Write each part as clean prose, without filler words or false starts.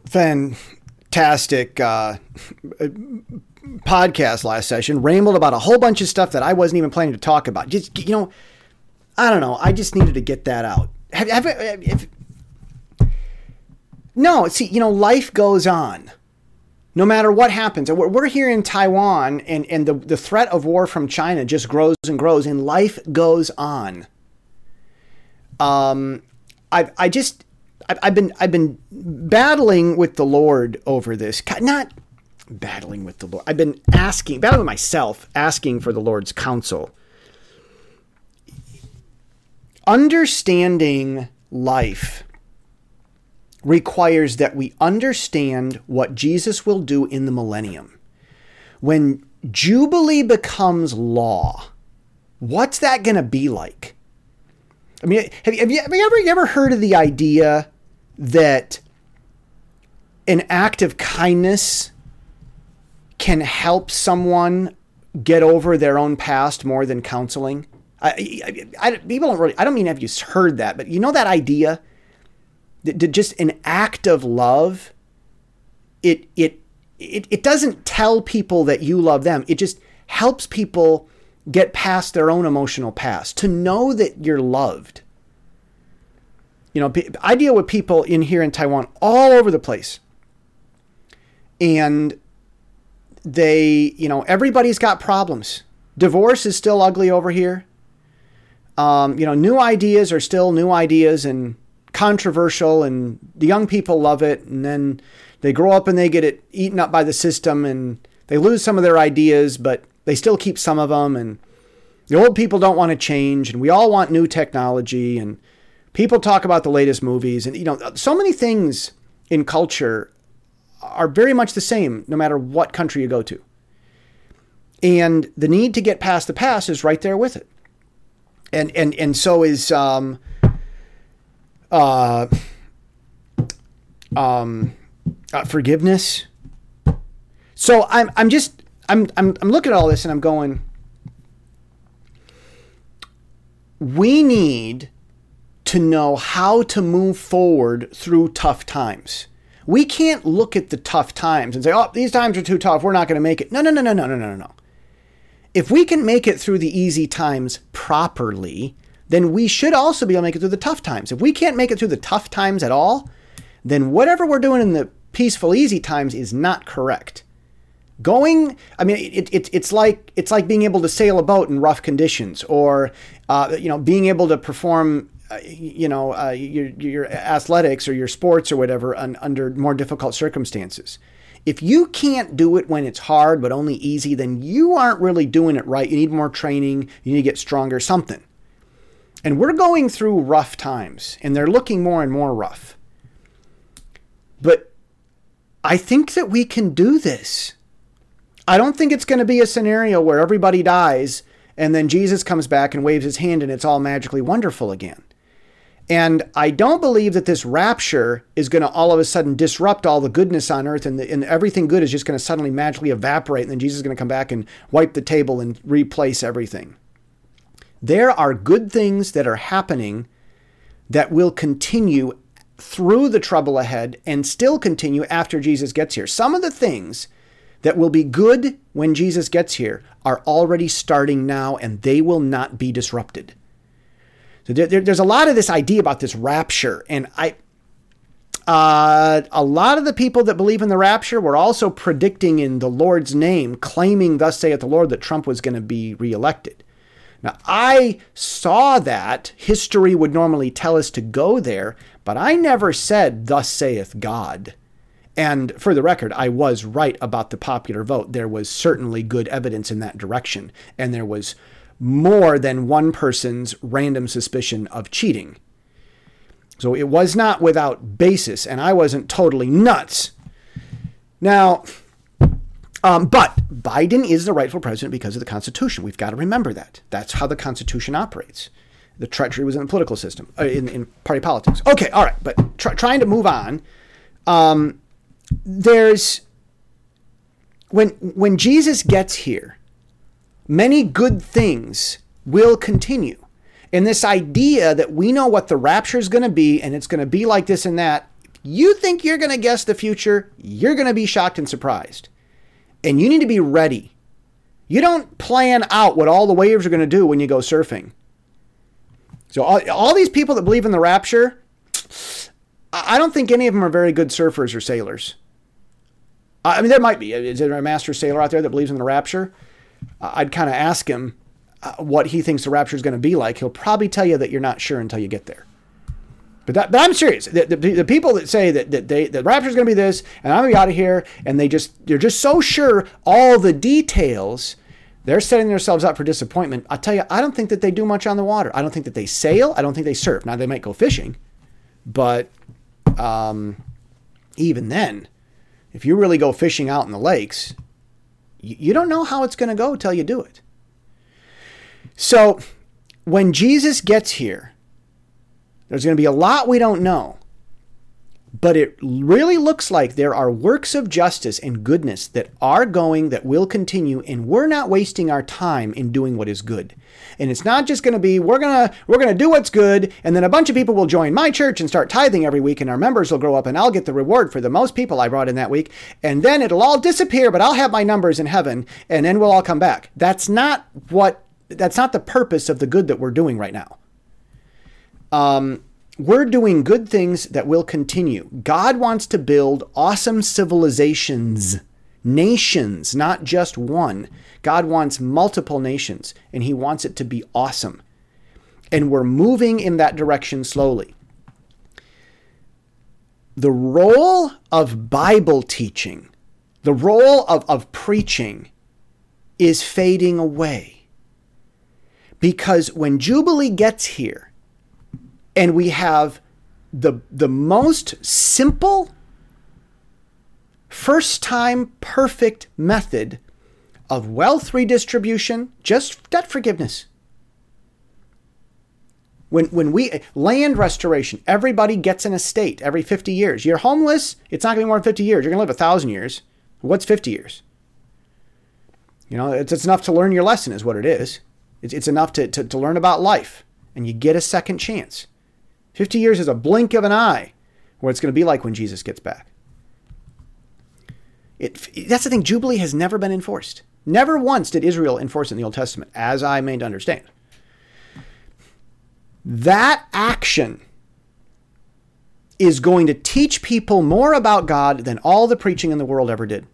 fantastic podcast last session. Rambled about a whole bunch of stuff that I wasn't even planning to talk about. Just, I don't know. I just needed to get that out. No, see, life goes on. No matter what happens. We're here in Taiwan, and the threat of war from China just grows and grows, and life goes on. I've been battling with the Lord over this. Not battling with the Lord. I've been battling with myself, asking for the Lord's counsel. Understanding life requires that we understand what Jesus will do in the millennium. When Jubilee becomes law, what's that going to be like? I mean, have you ever heard of the idea that an act of kindness can help someone get over their own past more than counseling? People don't really, I don't mean have you heard that, but that idea that just an act of love, it doesn't tell people that you love them. It just helps people get past their own emotional past, to know that you're loved. I deal with people here in Taiwan all over the place. And they, everybody's got problems. Divorce is still ugly over here. New ideas are still new ideas and controversial, and the young people love it. And then they grow up and they get it eaten up by the system, and they lose some of their ideas, but they still keep some of them. And the old people don't want to change, and we all want new technology, and people talk about the latest movies, and, so many things in culture are very much the same, no matter what country you go to. And the need to get past the past is right there with it. And so is, forgiveness. So I'm looking at all this and I'm going, we need to know how to move forward through tough times. We can't look at the tough times and say, oh, these times are too tough, we're not going to make it. No. If we can make it through the easy times properly, then we should also be able to make it through the tough times. If we can't make it through the tough times at all, then whatever we're doing in the peaceful, easy times is not correct. It's like being able to sail a boat in rough conditions, or, being able to perform, your athletics or your sports or whatever under more difficult circumstances. If you can't do it when it's hard, but only easy, then you aren't really doing it right. You need more training. You need to get stronger, something. And we're going through rough times, and they're looking more and more rough. But I think that we can do this. I don't think it's going to be a scenario where everybody dies and then Jesus comes back and waves his hand and it's all magically wonderful again. And I don't believe that this rapture is going to all of a sudden disrupt all the goodness on earth, and everything good is just going to suddenly magically evaporate, and then Jesus is going to come back and wipe the table and replace everything. There are good things that are happening that will continue through the trouble ahead and still continue after Jesus gets here. Some of the things that will be good when Jesus gets here are already starting now, and they will not be disrupted. So there's a lot of this idea about this rapture, and a lot of the people that believe in the rapture were also predicting in the Lord's name, claiming, thus saith the Lord, that Trump was going to be reelected. Now, I saw that history would normally tell us to go there, but I never said, thus saith God. And for the record, I was right about the popular vote. There was certainly good evidence in that direction, and there was more than one person's random suspicion of cheating. So it was not without basis, and I wasn't totally nuts. Now, but Biden is the rightful president because of the Constitution. We've got to remember that. That's how the Constitution operates. The treachery was in the political system, in party politics. Okay, all right, but trying to move on. There's when Jesus gets here, many good things will continue. And this idea that we know what the rapture is going to be, and it's going to be like this and that, you think you're going to guess the future, you're going to be shocked and surprised. And you need to be ready. You don't plan out what all the waves are going to do when you go surfing. So all these people that believe in the rapture, I don't think any of them are very good surfers or sailors. I mean, there might be. Is there a master sailor out there that believes in the rapture? I'd kind of ask him what he thinks the rapture is going to be like. He'll probably tell you that you're not sure until you get there. But I'm serious. The people that say that the rapture is going to be this, and I'm going to be out of here, and they're just so sure all the details, they're setting themselves up for disappointment. I'll tell you, I don't think that they do much on the water. I don't think that they sail. I don't think they surf. Now, they might go fishing, but even then, if you really go fishing out in the lakes, you don't know how it's going to go till you do it. So when Jesus gets here, there's going to be a lot we don't know, but it really looks like there are works of justice and goodness that will continue, and we're not wasting our time in doing what is good. And it's not just going to be, we're going to do what's good, and then a bunch of people will join my church and start tithing every week, and our members will grow up, and I'll get the reward for the most people I brought in that week, and then it'll all disappear, but I'll have my numbers in heaven, and then we'll all come back. That's not the purpose of the good that we're doing right now. We're doing good things that will continue. God wants to build awesome civilizations, nations, not just one. God wants multiple nations, and he wants it to be awesome. And we're moving in that direction slowly. The role of Bible teaching, the role of preaching is fading away. Because when Jubilee gets here, and we have the most simple, first-time perfect method of wealth redistribution, just debt forgiveness. When we land restoration, everybody gets an estate every 50 years. You're homeless, it's not going to be more than 50 years. You're going to live 1,000 years. What's 50 years? You know, it's enough to learn your lesson is what it is. It's enough to learn about life, and you get a second chance. 50 years is a blink of an eye what it's going to be like when Jesus gets back. That's the thing. Jubilee has never been enforced. Never once did Israel enforce it in the Old Testament, as I may understand. That action is going to teach people more about God than all the preaching in the world ever did.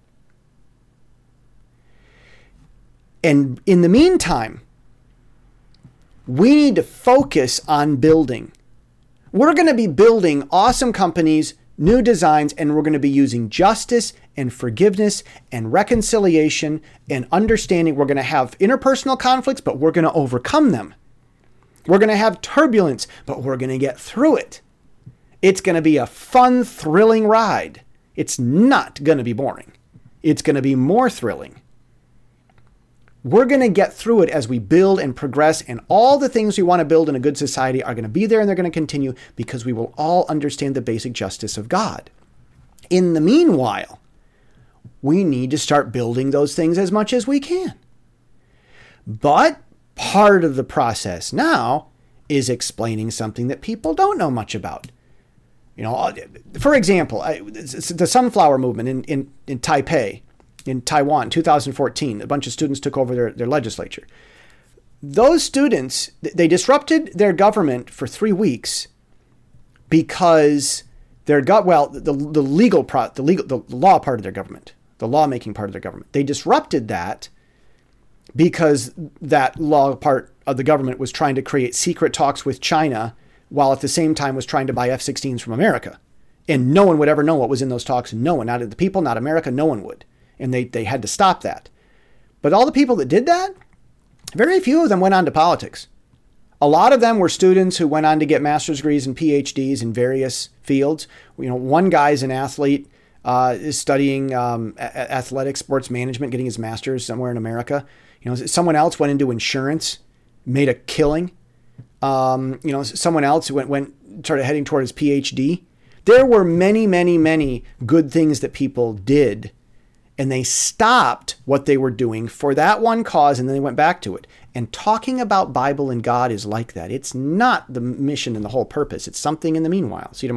And in the meantime, we need to focus on building. We're going to be building awesome companies, new designs, and we're going to be using justice and forgiveness and reconciliation and understanding. We're going to have interpersonal conflicts, but we're going to overcome them. We're going to have turbulence, but we're going to get through it. It's going to be a fun, thrilling ride. It's not going to be boring. It's going to be more thrilling. We're going to get through it as we build and progress, and all the things we want to build in a good society are going to be there, and they're going to continue because we will all understand the basic justice of God. In the meanwhile, we need to start building those things as much as we can. But part of the process now is explaining something that people don't know much about. You know, for example, the sunflower movement in Taipei, in Taiwan, 2014, a bunch of students took over their legislature. Those students, they disrupted their government for 3 weeks because the law part of their government, the lawmaking part of their government, they disrupted that because that law part of the government was trying to create secret talks with China while at the same time was trying to buy F-16s from America. And no one would ever know what was in those talks. No one, not the people, not America, no one would. And they had to stop that. But all the people that did that, very few of them went on to politics. A lot of them were students who went on to get master's degrees and PhDs in various fields. You know, one guy's an athlete, is studying athletics, sports management, getting his master's somewhere in America. You know, someone else went into insurance, made a killing. You know, someone else started heading toward his PhD. There were many, many, many good things that people did. And they stopped what they were doing for that one cause, and then they went back to it. And talking about Bible and God is like that. It's not the mission and the whole purpose. It's something in the meanwhile. See you tomorrow.